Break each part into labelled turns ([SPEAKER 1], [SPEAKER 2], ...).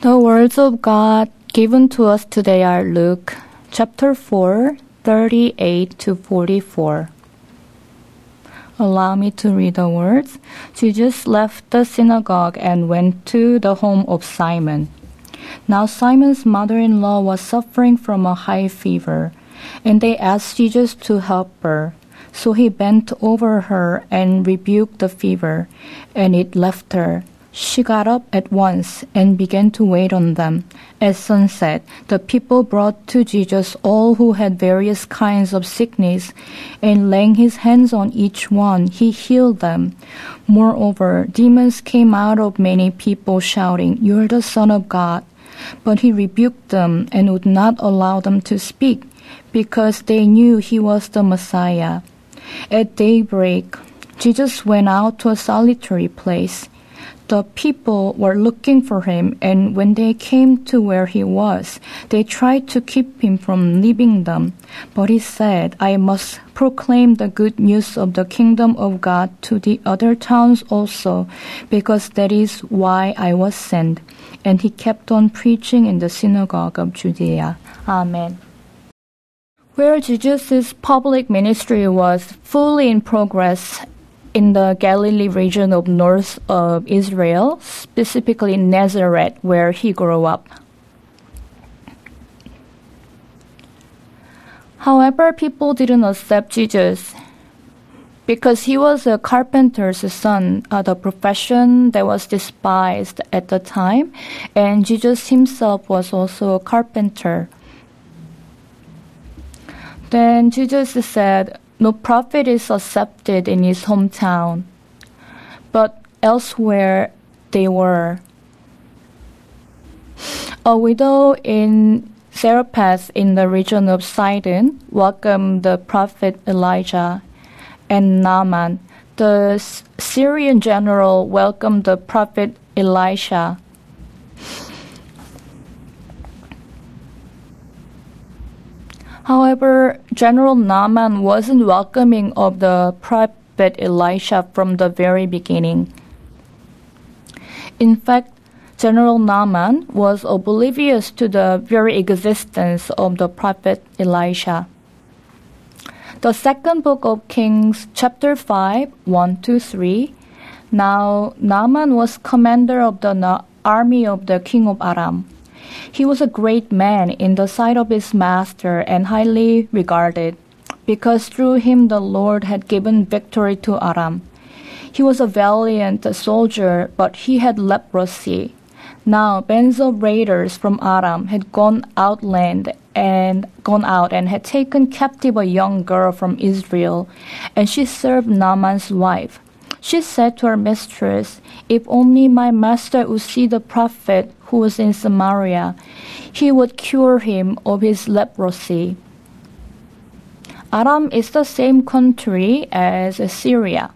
[SPEAKER 1] The words of God given to us today are Luke chapter 4, 38 to 44. Allow me to read the words. Jesus left the synagogue and went to the home of Simon. Now Simon's mother-in-law was suffering from a high fever, and they asked Jesus to help her. So he bent over her and rebuked the fever, and it left her. She got up at once and began to wait on them. At sunset, the people brought to Jesus all who had various kinds of sickness, and laying his hands on each one, he healed them. Moreover, demons came out of many people, shouting, "You are the Son of God." But he rebuked them and would not allow them to speak, because they knew he was the Messiah. At daybreak, Jesus went out to a solitary place. The people were looking for him, and when they came to where he was, they tried to keep him from leaving them. But he said, "I must proclaim the good news of the kingdom of God to the other towns also, because that is why I was sent." And he kept on preaching in the synagogue of Judea. Amen. Where Jesus' public ministry was fully in progress in the Galilee region of north of Israel, specifically Nazareth, where he grew up. However, people didn't accept Jesus because he was a carpenter's son, the profession that was despised at the time, and Jesus himself was also a carpenter. Then Jesus said, "No prophet is accepted in his hometown," but elsewhere they were. A widow in Zarephath in the region of Sidon welcomed the prophet Elijah, and Naaman, the Syrian general, welcomed the prophet Elisha. However, General Naaman wasn't welcoming of the prophet Elisha from the very beginning. In fact, General Naaman was oblivious to the very existence of the prophet Elisha. The second book of Kings, chapter 5, 1-3. Now Naaman was commander of the army of the king of Aram. He was a great man in the sight of his master and highly regarded, because through him the Lord had given victory to Aram. He was a valiant soldier, but he had leprosy. Now bands of raiders from Aram had gone out and had taken captive a young girl from Israel, and she served Naaman's wife. She said to her mistress, "If only my master would see the prophet who was in Samaria, he would cure him of his leprosy." Aram is the same country as Syria.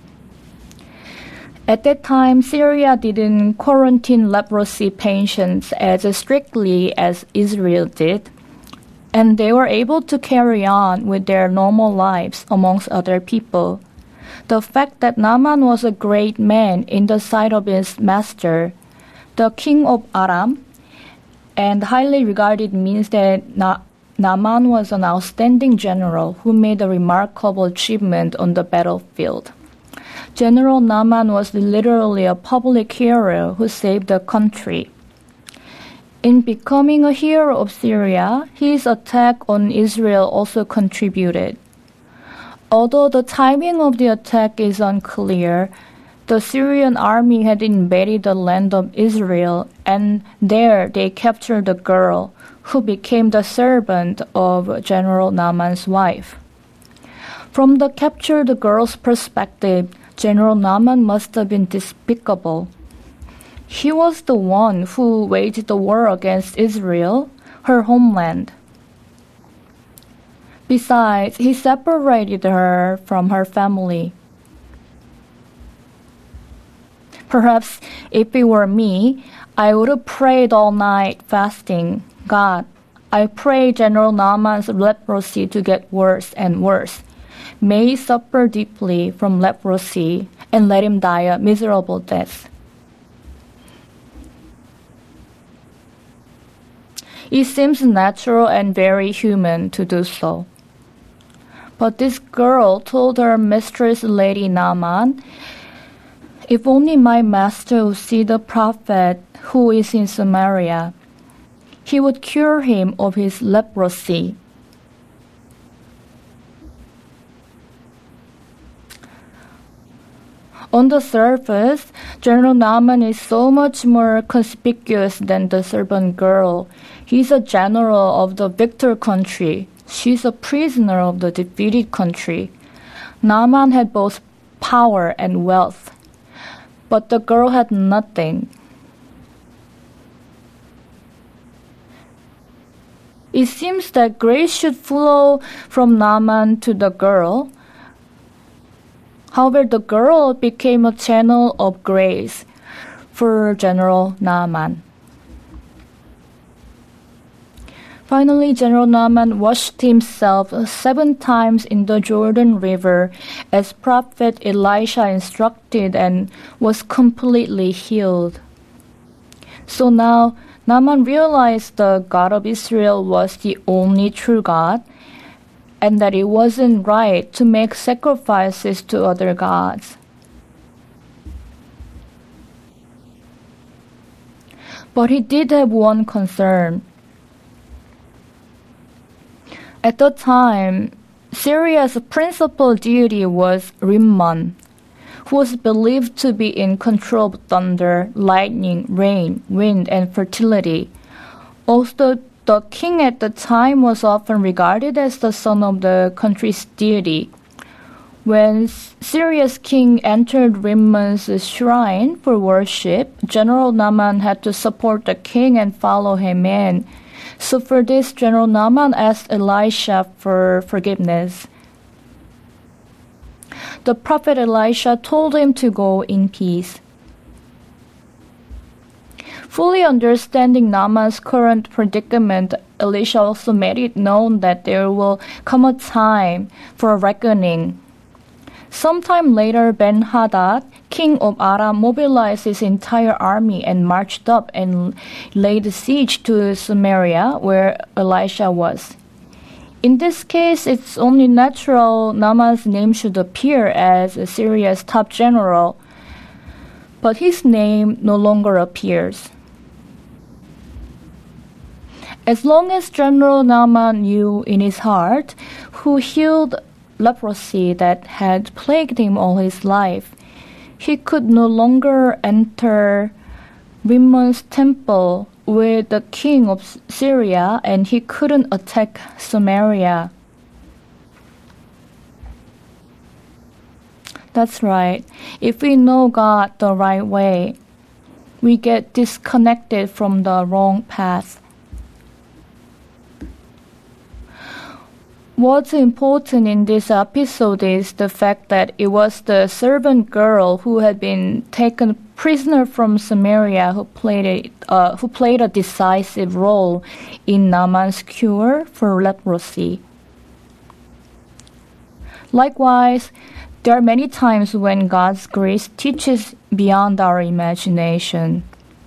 [SPEAKER 1] At that time, Syria didn't quarantine leprosy patients as strictly as Israel did, and they were able to carry on with their normal lives amongst other people. The fact that Naaman was a great man in the sight of his master, the king of Aram, and highly regarded, means that Naaman was an outstanding general who made a remarkable achievement on the battlefield. General Naaman was literally a public hero who saved the country. In becoming a hero of Syria, his attack on Israel also contributed. Although the timing of the attack is unclear, the Syrian army had invaded the land of Israel, and there they captured a girl who became the servant of General Naaman's wife. From the captured girl's perspective, General Naaman must have been despicable. He was the one who waged the war against Israel, her homeland. Besides, he separated her from her family. Perhaps if it were me, I would have prayed all night fasting. "God, I pray General Naaman's leprosy to get worse and worse. May he suffer deeply from leprosy, and let him die a miserable death." It seems natural and very human to do so. But this girl told her mistress, Lady Naaman, "If only my master would see the prophet who is in Samaria, he would cure him of his leprosy." On the surface, General Naaman is so much more conspicuous than the servant girl. He's a general of the victor country. She's a prisoner of the defeated country. Naaman had both power and wealth, but the girl had nothing. It seems that grace should flow from Naaman to the girl. However, the girl became a channel of grace for General Naaman. Finally, General Naaman washed himself 7 times in the Jordan River as Prophet Elisha instructed and was completely healed. So now Naaman realized the God of Israel was the only true God, and that it wasn't right to make sacrifices to other gods. But he did have one concern. At the time, Syria's principal deity was Rimmon, who was believed to be in control of thunder, lightning, rain, wind, and fertility. Also, the king at the time was often regarded as the son of the country's deity. When Syria's king entered Rimmon's shrine for worship, General Naaman had to support the king and follow him in. So for this, General Naaman asked Elisha for forgiveness. The prophet Elisha told him to go in peace. Fully understanding Naaman's current predicament, Elisha also made it known that there will come a time for a reckoning. Sometime later, Ben-Hadad, king of Aram, mobilized his entire army and marched up and laid siege to Samaria, where Elisha was. In this case, it's only natural Naaman's name should appear as Syria's top general, but his name no longer appears. As long as General Naaman knew in his heart who healed leprosy that had plagued him all his life, he could no longer enter Rimmon's temple with the king of Syria, and he couldn't attack Samaria. That's right. If we know God the right way, we get disconnected from the wrong path. What's important in this episode is the fact that it was the servant girl who had been taken prisoner from Samaria who played a decisive role in Naaman's cure for leprosy. Likewise, there are many times when God's grace teaches beyond our imagination.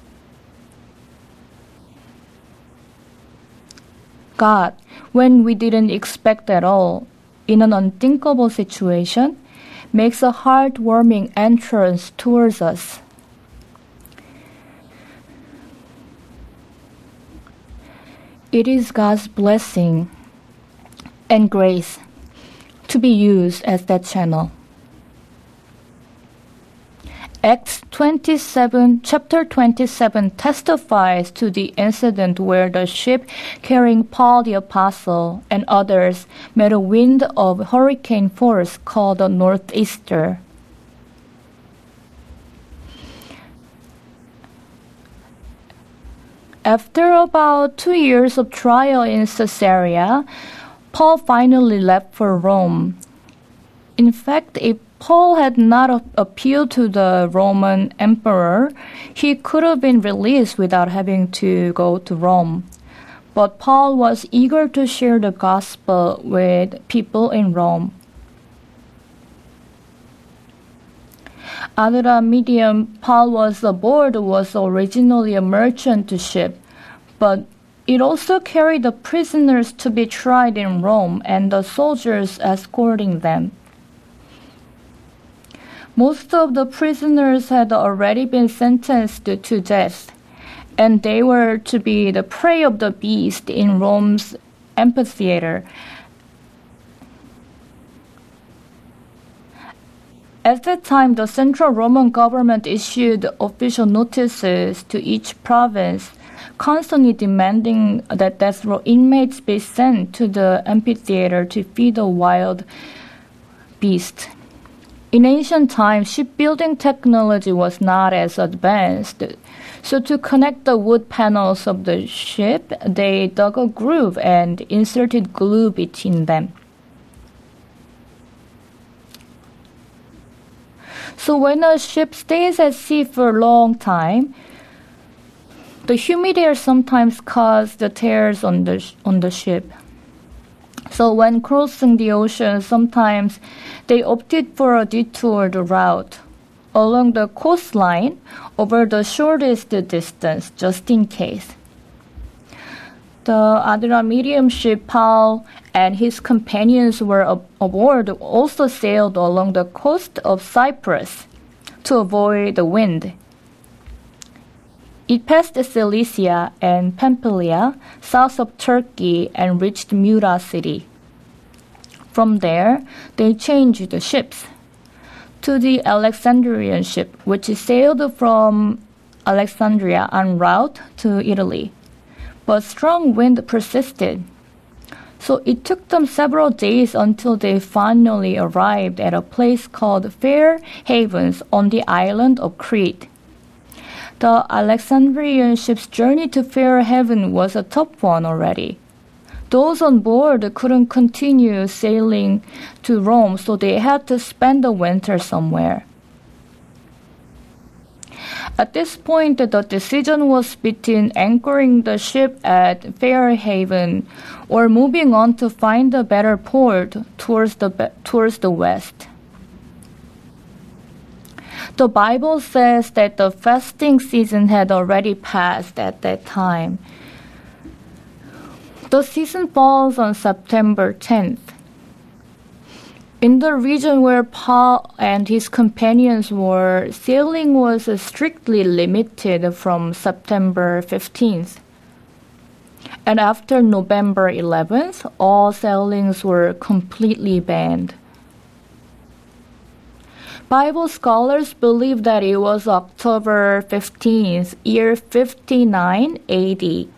[SPEAKER 1] God, when we didn't expect at all, in an unthinkable situation, makes a heartwarming entrance towards us. It is God's blessing and grace to be used as that channel. Acts 27, chapter 27 testifies to the incident where the ship carrying Paul the Apostle and others met a wind of hurricane force called the Northeaster. After about 2 years of trial in Caesarea, Paul finally left for Rome. In fact, if Paul had not appealed to the Roman emperor, he could have been released without having to go to Rome. But Paul was eager to share the gospel with people in Rome. Under the medium Paul was aboard was originally a merchant ship, but It also carried the prisoners to be tried in Rome and the soldiers escorting them. Most of the prisoners had already been sentenced to death, and they were to be the prey of the beast in Rome's amphitheater. At that time, the central Roman government issued official notices to each province, constantly demanding that death row inmates be sent to the amphitheater to feed the wild beast. In ancient times, shipbuilding technology was not as advanced, so to connect the wood panels of the ship, they dug a groove and inserted glue between them. So when a ship stays at sea for a long time, the humid air sometimes causes the tears on the ship. So when crossing the ocean, sometimes they opted for a detoured route along the coastline over the shortest distance, just in case. The Adramyttian ship Paul and his companions were aboard also sailed along the coast of Cyprus to avoid the wind. It passed Cilicia and Pamphylia, south of Turkey, and reached Muta city. From there, they changed the ships to the Alexandrian ship, which sailed from Alexandria en route to Italy. But strong wind persisted, so it took them several days until they finally arrived at a place called Fair Havens on the island of Crete. The Alexandrian ship's journey to Fair Haven was a tough one already. Those on board couldn't continue sailing to Rome, so they had to spend the winter somewhere. At this point, the decision was between anchoring the ship at Fair Haven or moving on to find a better port towards the west. The Bible says that the fasting season had already passed at that time. The season falls on September 10th. In the region where Paul and his companions were, sailing was strictly limited from September 15th. And after November 11th, all sailings were completely banned. Bible scholars believe that it was October 15th, year 59 AD.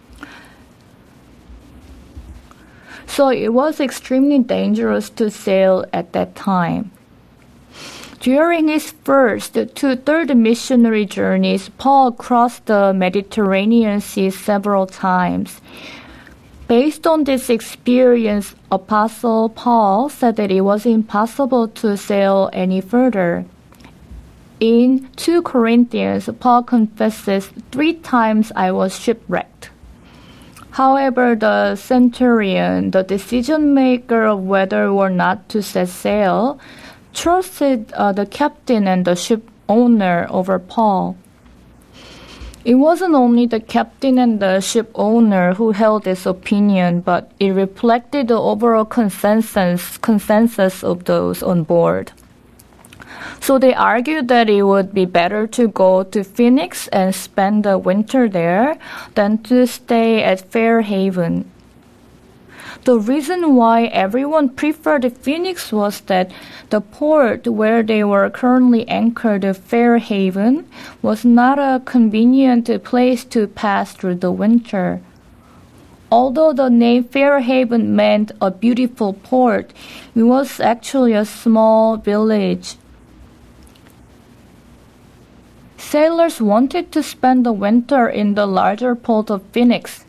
[SPEAKER 1] So it was extremely dangerous to sail at that time. During his first to third missionary journeys, Paul crossed the Mediterranean Sea several times. Based on this experience, Apostle Paul said that it was impossible to sail any further. In 2 Corinthians, Paul confesses, 3 times I was shipwrecked. However, the centurion, the decision maker of whether or not to set sail, trusted the captain and the ship owner over Paul. It wasn't only the captain and the ship owner who held this opinion, but it reflected the overall consensus of those on board. So they argued that it would be better to go to Phoenix and spend the winter there than to stay at Fair Haven. The reason why everyone preferred Phoenix was that the port where they were currently anchored, Fair Haven, was not a convenient place to pass through the winter. Although the name Fair Haven meant a beautiful port, it was actually a small village. Sailors wanted to spend the winter in the larger port of Phoenix.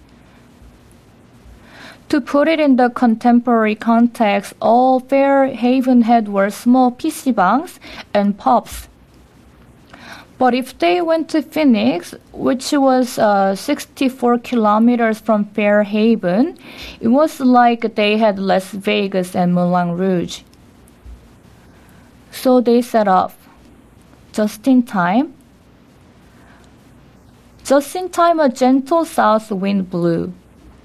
[SPEAKER 1] To put it in the contemporary context, all Fair Haven had were small PCbangs and pubs. But if they went to Phoenix, which was 64 kilometers from Fair Haven, it was like they had Las Vegas and Moulin Rouge. So they set off. Just in time, a gentle south wind blew.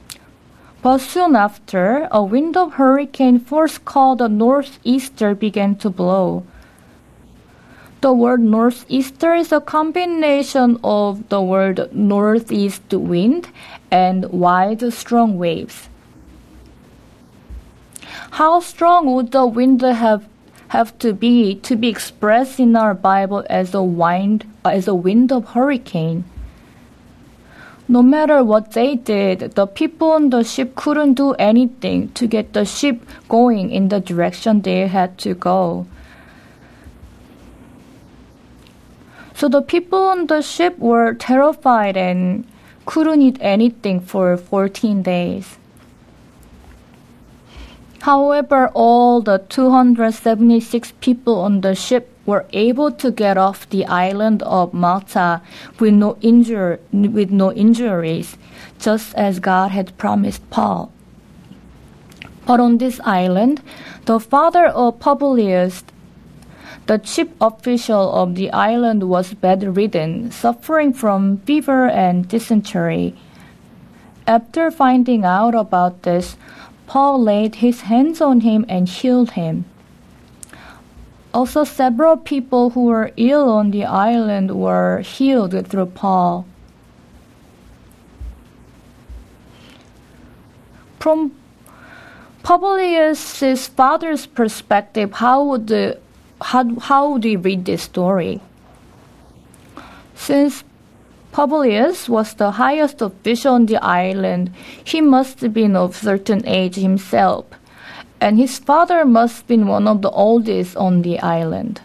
[SPEAKER 1] But soon after, a wind of hurricane force called the northeaster began to blow. The word northeaster is a combination of the word northeast wind and wide, strong waves. How strong would the wind have to be expressed in our Bible as a wind of hurricane? No matter what they did, the people on the ship couldn't do anything to get the ship going in the direction they had to go. So the people on the ship were terrified and couldn't eat anything for 14 days. However, all the 276 people on the ship were able to get off the island of Malta with no injuries, just as God had promised Paul. But on this island, the father of Publius, the chief official of the island, was bedridden, suffering from fever and dysentery. After finding out about this, Paul laid his hands on him and healed him. Also, several people who were ill on the island were healed through Paul. From Publius' father's perspective, how would we read this story? Since Publius was the highest official on the island, he must have been of certain age himself, and his father must have been one of the oldest on the island.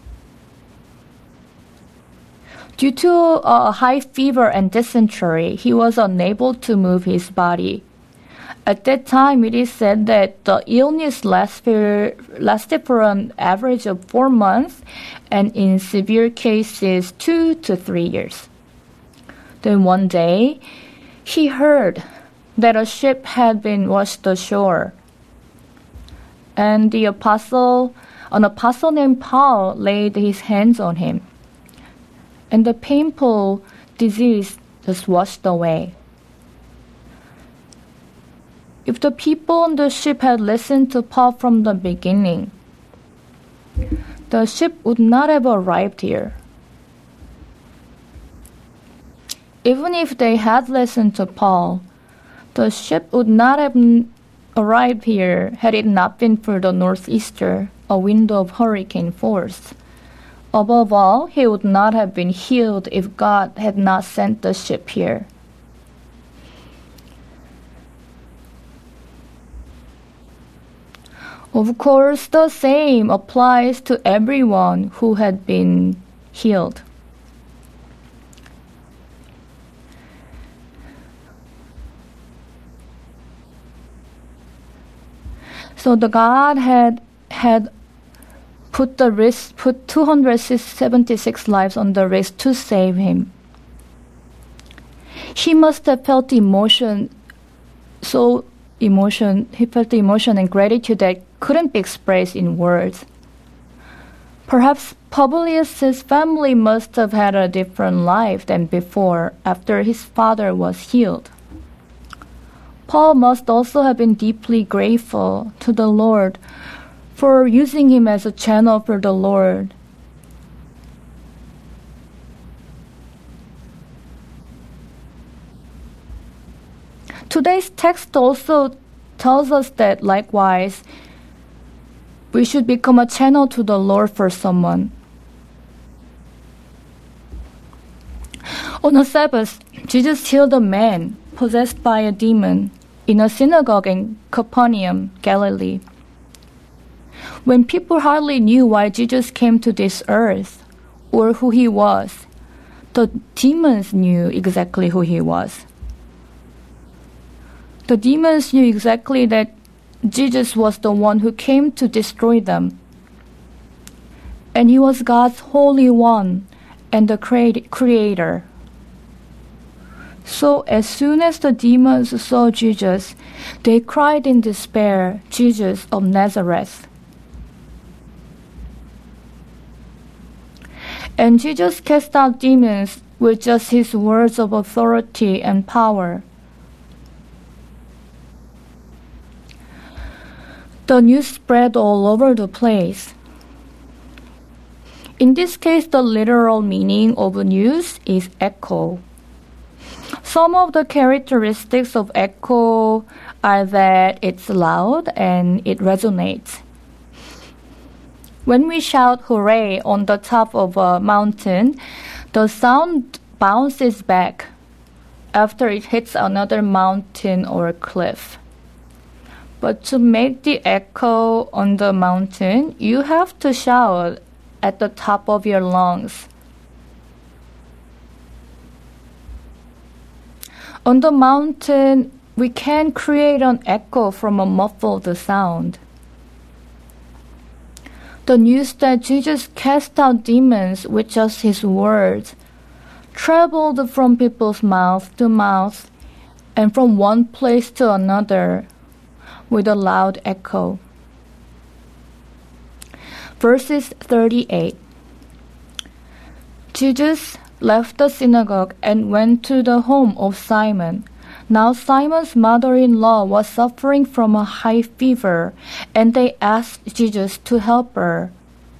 [SPEAKER 1] Due to a high fever and dysentery, he was unable to move his body. At that time, it is said that the illness lasted for an average of 4 months, and in severe cases, 2 to 3 years. Then one day, he heard that a ship had been washed ashore, and an apostle named Paul laid his hands on him, and the painful disease just washed away. If the people on the ship had listened to Paul from the beginning, the ship would not have arrived here. Even if they had listened to Paul, the ship would not have arrived here had it not been for the northeaster, a wind of hurricane force. Above all, he would not have been healed if God had not sent the ship here. Of course, the same applies to everyone who had been healed. So the God had put 276 lives on the risk to save him. He must have felt emotion and gratitude that couldn't be expressed in words. Perhaps Publius' family must have had a different life than before after his father was healed. Paul must also have been deeply grateful to the Lord for using him as a channel for the Lord. Today's text also tells us that likewise, we should become a channel to the Lord for someone. On the Sabbath, Jesus healed a man possessed by a demon in a synagogue in Capernaum, Galilee. When people hardly knew why Jesus came to this earth or who he was, the demons knew exactly who he was. The demons knew exactly that Jesus was the one who came to destroy them. And he was God's Holy One and the Creator. So as soon as the demons saw Jesus, they cried in despair, "Jesus of Nazareth." And Jesus cast out demons with just his words of authority and power. The news spread all over the place. In this case, the literal meaning of news is echo. Some of the characteristics of echo are that it's loud and it resonates. When we shout hooray on the top of a mountain, the sound bounces back after it hits another mountain or cliff. But to make the echo on the mountain, you have to shout at the top of your lungs. On the mountain, we can create an echo from a muffled sound. The news that Jesus cast out demons with just his words traveled from people's mouth to mouth and from one place to another with a loud echo. Verses 38. Jesus left the synagogue and went to the home of Simon. Now Simon's mother-in-law was suffering from a high fever, and they asked Jesus to help her.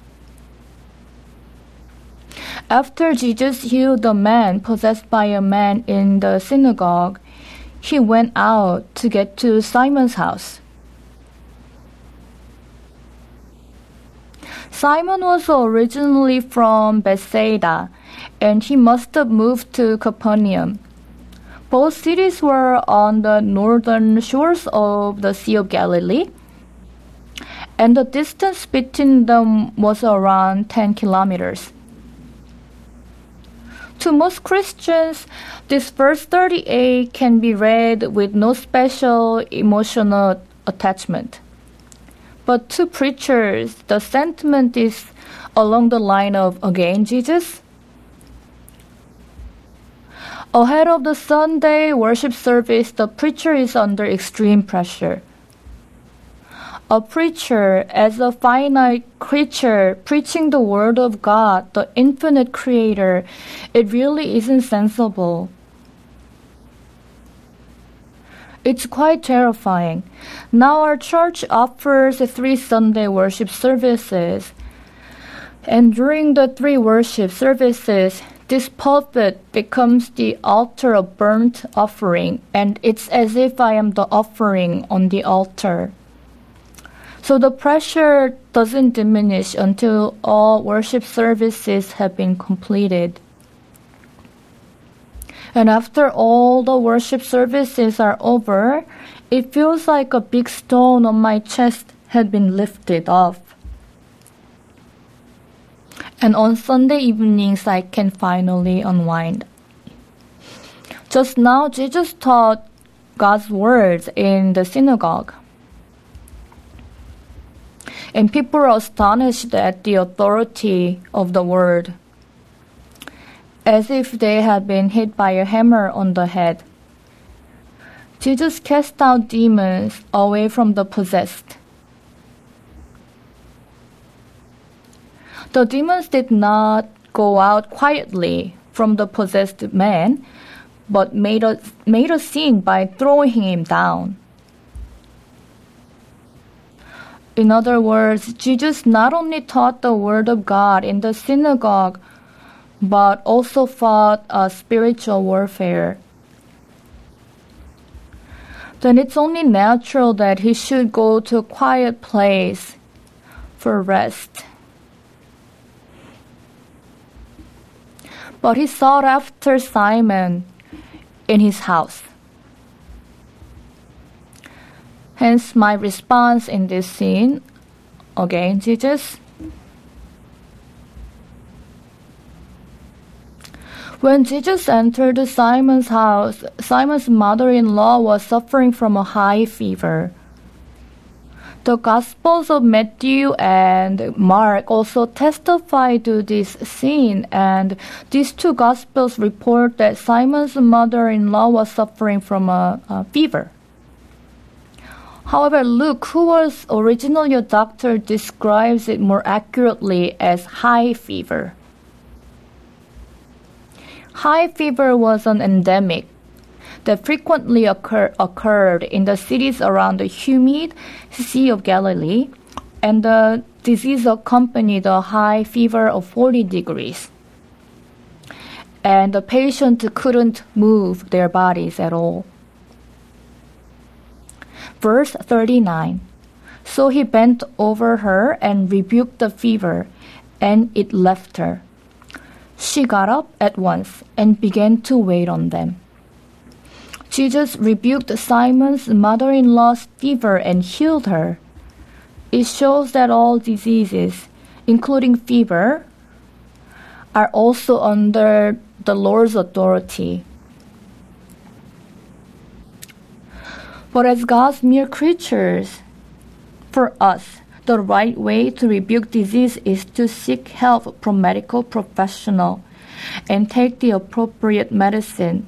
[SPEAKER 1] After Jesus healed a man possessed by a man in the synagogue, he went out to get to Simon's house. Simon was originally from Bethsaida, and he must have moved to Capernaum. Both cities were on the northern shores of the Sea of Galilee, and the distance between them was around 10 kilometers. To most Christians, this verse 38 can be read with no special emotional attachment. But to preachers, the sentiment is along the line of, again, Jesus? Ahead of the Sunday worship service, the preacher is under extreme pressure. A preacher, as a finite creature preaching the Word of God, the infinite Creator, it really isn't sensible. It's quite terrifying. Now our church offers 3 Sunday worship services. And during the 3 worship services, this pulpit becomes the altar of burnt offering, and it's as if I am the offering on the altar. So the pressure doesn't diminish until all worship services have been completed. And after all the worship services are over, it feels like a big stone on my chest had been lifted off. And on Sunday evenings, I can finally unwind. Just now, Jesus taught God's words in the synagogue. And people are astonished at the authority of the word, as if they had been hit by a hammer on the head. Jesus cast out demons away from the possessed. The demons did not go out quietly from the possessed man, but made a scene by throwing him down. In other words, Jesus not only taught the Word of God in the synagogue, but also fought a spiritual warfare. Then it's only natural that he should go to a quiet place for rest. But he sought after Simon in his house. Hence my response in this scene, again, Jesus. When Jesus entered Simon's house, Simon's mother-in-law was suffering from a high fever. The Gospels of Matthew and Mark also testify to this scene, and these 2 Gospels report that Simon's mother-in-law was suffering from a fever. However, Luke, who was originally a doctor, describes it more accurately as high fever. High fever was an endemic, that frequently occurred in the cities around the humid Sea of Galilee, and the disease accompanied a high fever of 40 degrees. And the patient couldn't move their bodies at all. Verse 39. So he bent over her and rebuked the fever, and it left her. She got up at once and began to wait on them. Jesus rebuked Simon's mother-in-law's fever and healed her. It shows that all diseases, including fever, are also under the Lord's authority. But as God's mere creatures, for us, the right way to rebuke disease is to seek help from medical professional and take the appropriate medicine.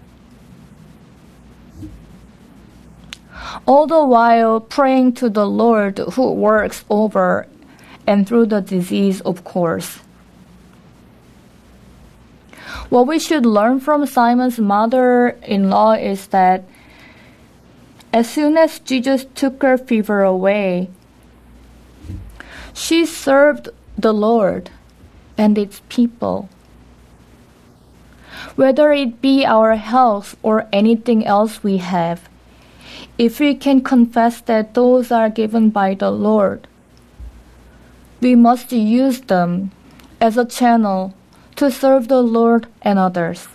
[SPEAKER 1] All the while praying to the Lord who works over and through the disease, of course. What we should learn from Simon's mother-in-law is that as soon as Jesus took her fever away, she served the Lord and its people. Whether it be our health or anything else we have, if we can confess that those are given by the Lord, we must use them as a channel to serve the Lord and others.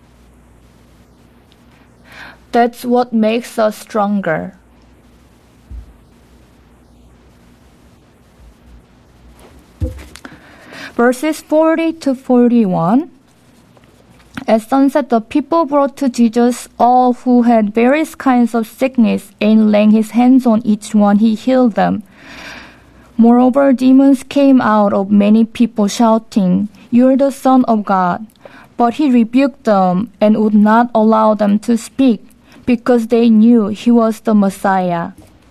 [SPEAKER 1] That's what makes us stronger. Verses 40 to 41. At sunset, the people brought to Jesus all who had various kinds of sickness, and laying his hands on each one, he healed them. Moreover, demons came out of many people, shouting, "You are the Son of God." But he rebuked them and would not allow them to speak, because they knew he was the Messiah.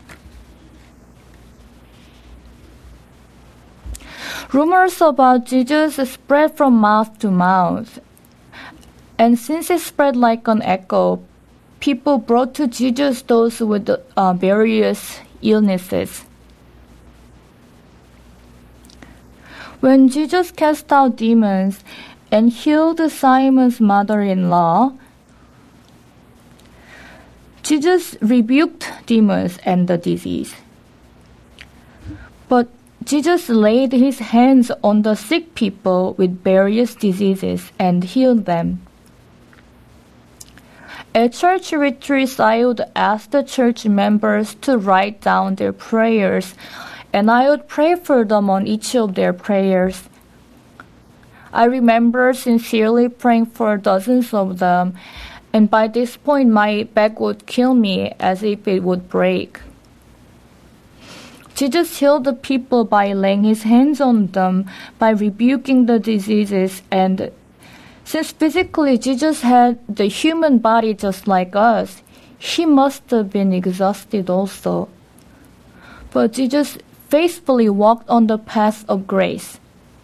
[SPEAKER 1] Rumors about Jesus spread from mouth to mouth. And since it spread like an echo, people brought to Jesus those with various illnesses. When Jesus cast out demons and healed Simon's mother-in-law, Jesus rebuked demons and the disease. But Jesus laid his hands on the sick people with various diseases and healed them. At church retreats, I would ask the church members to write down their prayers, and I would pray for them on each of their prayers. I remember sincerely praying for dozens of them, and by this point my back would kill me as if it would break. Jesus healed the people by laying his hands on them, by rebuking the diseases, and since physically Jesus had the human body just like us, he must have been exhausted also. But Jesus faithfully walked on the path of grace.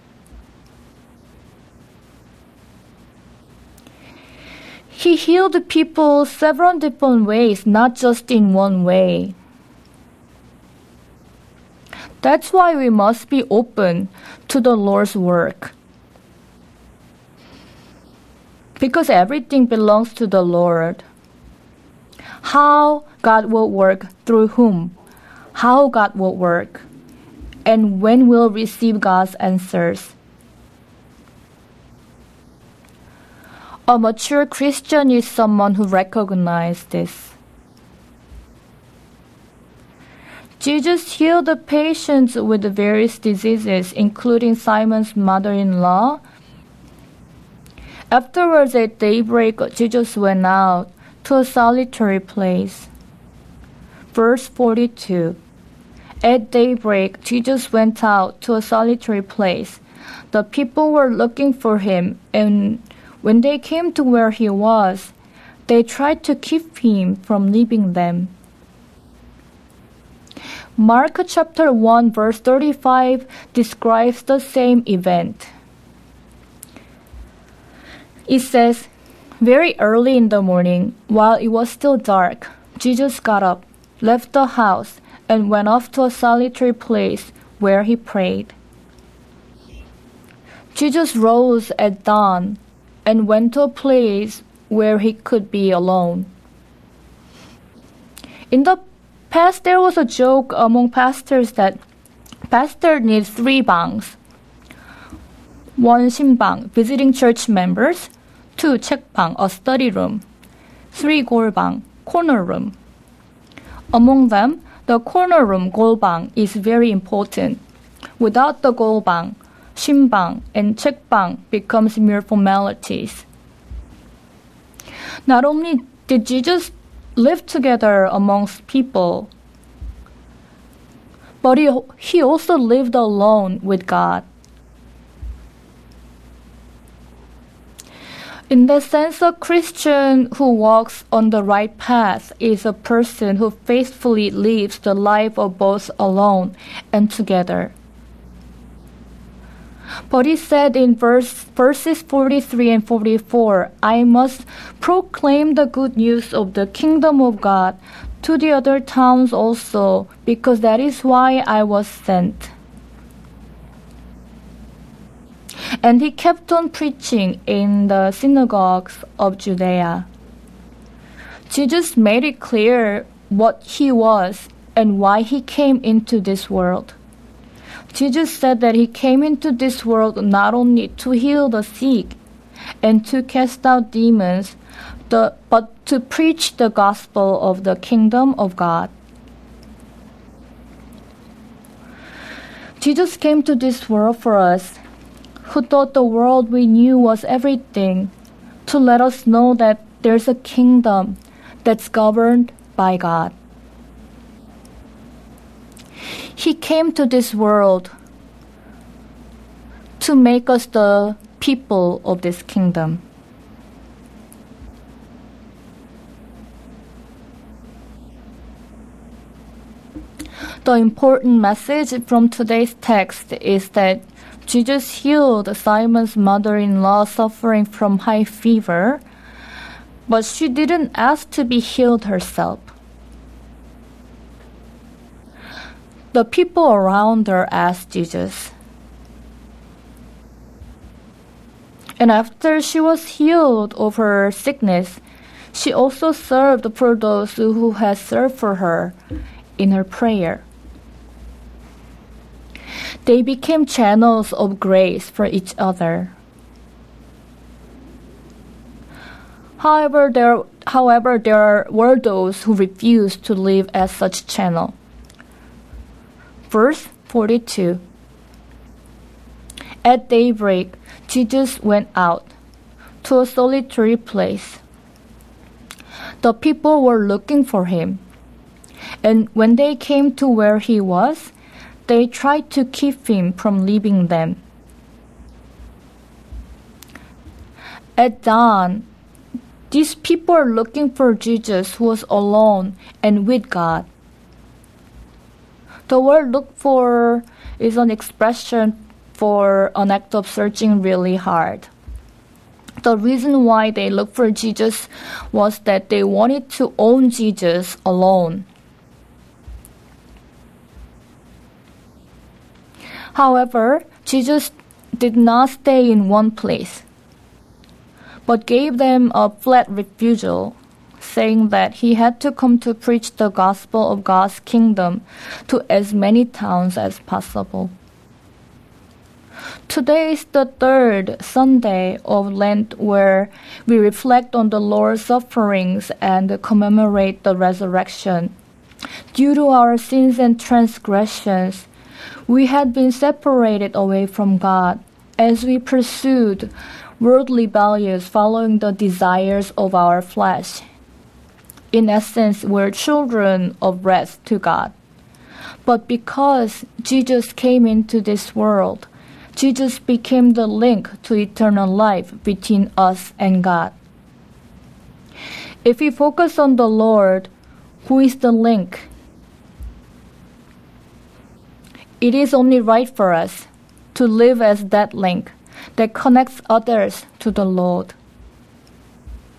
[SPEAKER 1] He healed people several different ways, not just in one way. That's why we must be open to the Lord's work. Because everything belongs to the Lord. How God will work through whom, how God will work, and when we'll receive God's answers. A mature Christian is someone who recognizes this. Jesus healed the patients with various diseases, including Simon's mother-in-law. Afterwards, at daybreak, Jesus went out to a solitary place. Verse 42. At daybreak, Jesus went out to a solitary place. The people were looking for him, and when they came to where he was, they tried to keep him from leaving them. Mark chapter 1 verse 35 describes the same event. It says, Very early in the morning, while it was still dark, Jesus got up, left the house, and went off to a solitary place where he prayed. Jesus rose at dawn and went to a place where he could be alone. In the past, there was a joke among pastors that pastor needs 3 bangs. 1 신방, visiting church members. 2 책방, a study room. 3 골방, corner room. Among them, the corner room 골방 is very important. Without the 골방, 신방 and 책방 becomes mere formalities. Not only did Jesus live together amongst people, but he also lived alone with God. In the sense, a Christian who walks on the right path is a person who faithfully lives the life of both alone and together. But he said in verses 43 and 44, I must proclaim the good news of the kingdom of God to the other towns also, because that is why I was sent. And he kept on preaching in the synagogues of Judea. Jesus made it clear what he was and why he came into this world. Jesus said that he came into this world not only to heal the sick and to cast out demons, but to preach the gospel of the kingdom of God. Jesus came to this world for us, who thought the world we knew was everything, to let us know that there's a kingdom that's governed by God. He came to this world to make us the people of this kingdom. The important message from today's text is that Jesus healed Simon's mother-in-law suffering from high fever, but she didn't ask to be healed herself. The people around her asked Jesus. And after she was healed of her sickness, she also served for those who had served for her in her prayer. They became channels of grace for each other. However, there were those who refused to live as such channel. Verse 42. At daybreak, Jesus went out to a solitary place. The people were looking for him, and when they came to where he was, they tried to keep him from leaving them. At dawn, these people are looking for Jesus, who was alone and with God. The word look for is an expression for an act of searching really hard. The reason why they looked for Jesus was that they wanted to own Jesus alone. However, Jesus did not stay in one place, but gave them a flat refusal, saying that he had to come to preach the gospel of God's kingdom to as many towns as possible. Today is the 3rd Sunday of Lent, where we reflect on the Lord's sufferings and commemorate the resurrection. Due to our sins and transgressions, we had been separated away from God as we pursued worldly values following the desires of our flesh. In essence, we're children of wrath to God. But because Jesus came into this world, Jesus became the link to eternal life between us and God. If we focus on the Lord, who is the link, it is only right for us to live as that link that connects others to the Lord.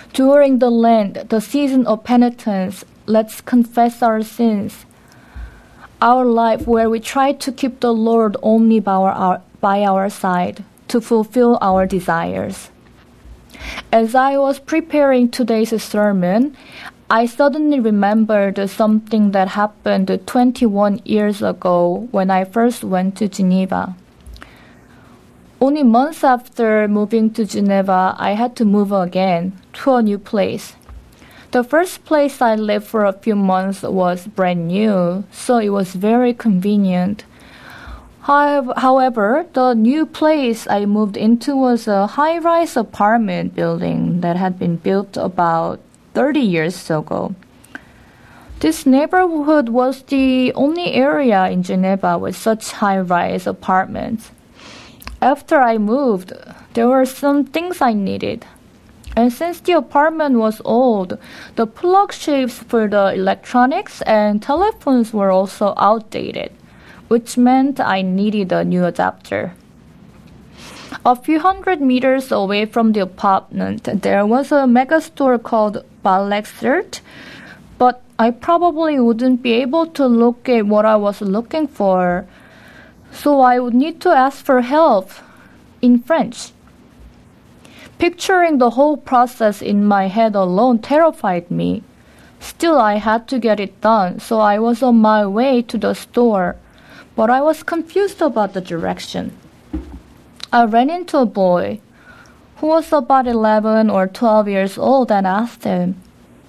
[SPEAKER 1] During the Lent, the season of penitence, let's confess our sins. Our life where we try to keep the Lord only by our side to fulfill our desires. As I was preparing today's sermon, I suddenly remembered something that happened 21 years ago when I first went to Geneva. Only months after moving to Geneva, I had to move again to a new place. The first place I lived for a few months was brand new, so it was very convenient. However, the new place I moved into was a high-rise apartment building that had been built about 30 years ago. This neighborhood was the only area in Geneva with such high-rise apartments. After I moved, there were some things I needed. And since the apartment was old, the plug shapes for the electronics and telephones were also outdated, which meant I needed a new adapter. A few hundred meters away from the apartment, there was a mega store called Balexert, but I probably wouldn't be able to locate what I was looking for, so I would need to ask for help in French. Picturing the whole process in my head alone terrified me. Still, I had to get it done, so I was on my way to the store, but I was confused about the direction. I ran into a boy who was about 11 or 12 years old and asked him,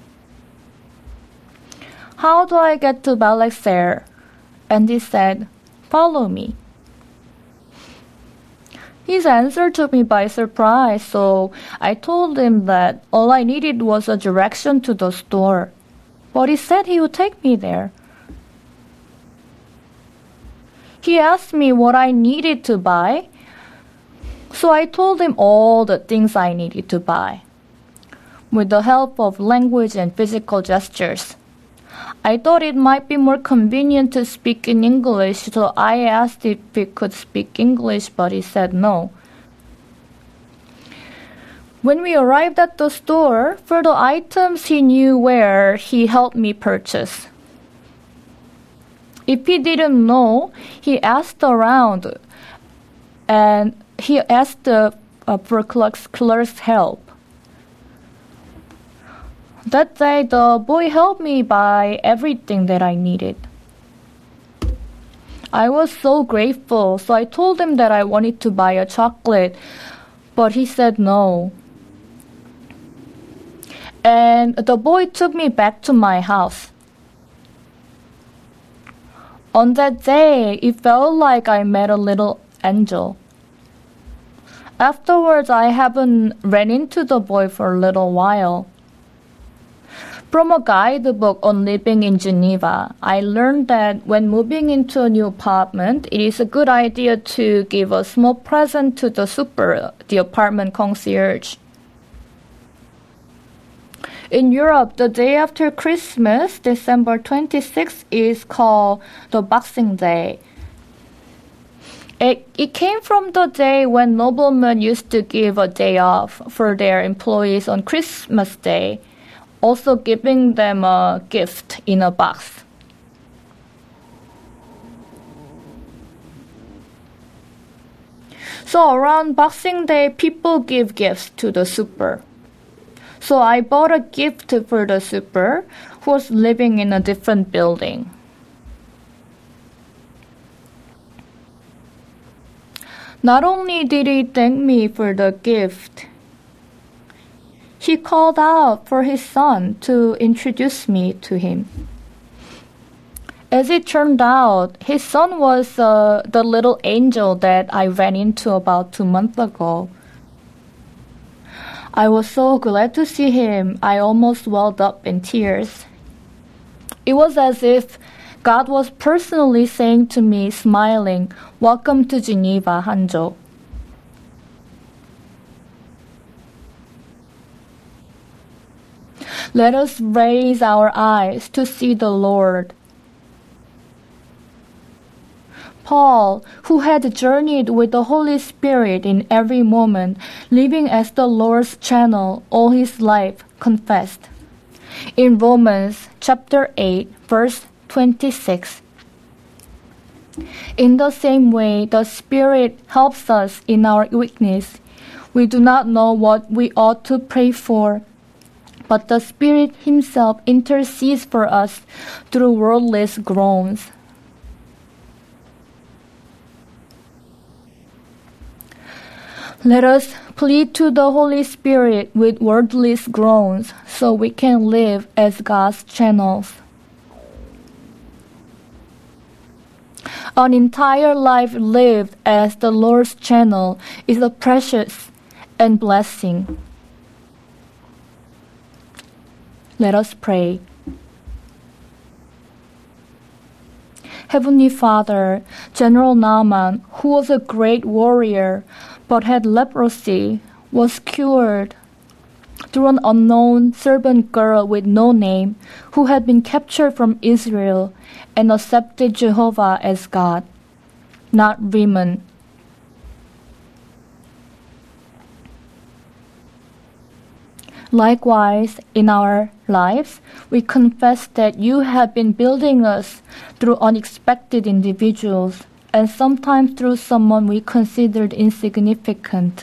[SPEAKER 1] "How do I get to Balexert?" And he said, "Follow me." His answer took me by surprise, so I told him that all I needed was a direction to the store. But he said he would take me there. He asked me what I needed to buy, so I told him all the things I needed to buy, with the help of language and physical gestures. I thought it might be more convenient to speak in English, so I asked if he could speak English, but he said no. When we arrived at the store, for the items he knew where, he helped me purchase. If he didn't know, he asked around, and he asked for clerk's help. That day, the boy helped me buy everything that I needed. I was so grateful, so I told him that I wanted to buy a chocolate, but he said no. And the boy took me back to my house. On that day, it felt like I met a little angel. Afterwards, I haven't ran into the boy for a little while. From a guidebook on living in Geneva, I learned that when moving into a new apartment, it is a good idea to give a small present to the super, the apartment concierge. In Europe, the day after Christmas, December 26th, is called the Boxing Day. It came from the day when noblemen used to give a day off for their employees on Christmas Day, also giving them a gift in a box. So around Boxing Day, people give gifts to the super. So I bought a gift for the super who was living in a different building. Not only did he thank me for the gift, he called out for his son to introduce me to him. As it turned out, his son was the little angel that I ran into about 2 months ago. I was so glad to see him, I almost welled up in tears. It was as if God was personally saying to me, smiling, "Welcome to Geneva, Hanjo." Let us raise our eyes to see the Lord. Paul, who had journeyed with the Holy Spirit in every moment, living as the Lord's channel all his life, confessed. In Romans chapter 8, verse 26, in the same way, the Spirit helps us in our weakness. We do not know what we ought to pray for, but the Spirit himself intercedes for us through wordless groans. Let us plead to the Holy Spirit with wordless groans so we can live as God's channels. An entire life lived as the Lord's channel is a precious and blessing. Let us pray. Heavenly Father, General Naaman, who was a great warrior but had leprosy, was cured through an unknown servant girl with no name who had been captured from Israel and accepted Jehovah as God, not women. Likewise, in our lives, we confess that you have been building us through unexpected individuals and sometimes through someone we considered insignificant.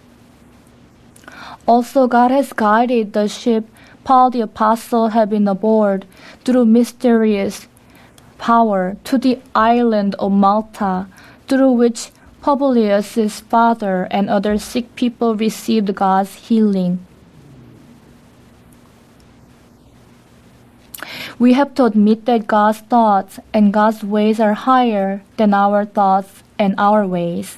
[SPEAKER 1] Also, God has guided the ship Paul the Apostle had been aboard through mysterious power to the island of Malta, through which Publius's father and other sick people received God's healing. We have to admit that God's thoughts and God's ways are higher than our thoughts and our ways.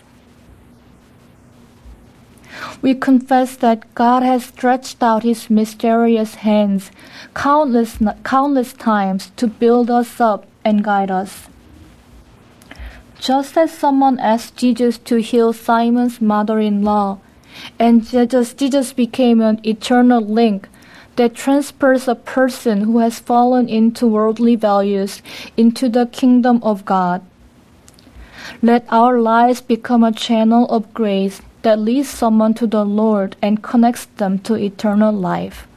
[SPEAKER 1] We confess that God has stretched out his mysterious hands countless times to build us up and guide us. Just as someone asked Jesus to heal Simon's mother-in-law, and Jesus became an eternal link that transfers a person who has fallen into worldly values into the kingdom of God. Let our lives become a channel of grace that leads someone to the Lord and connects them to eternal life.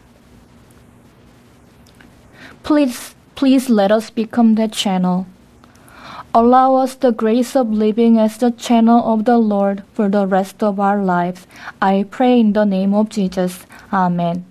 [SPEAKER 1] Please let us become that channel. Allow us the grace of living as the channel of the Lord for the rest of our lives. I pray in the name of Jesus. Amen.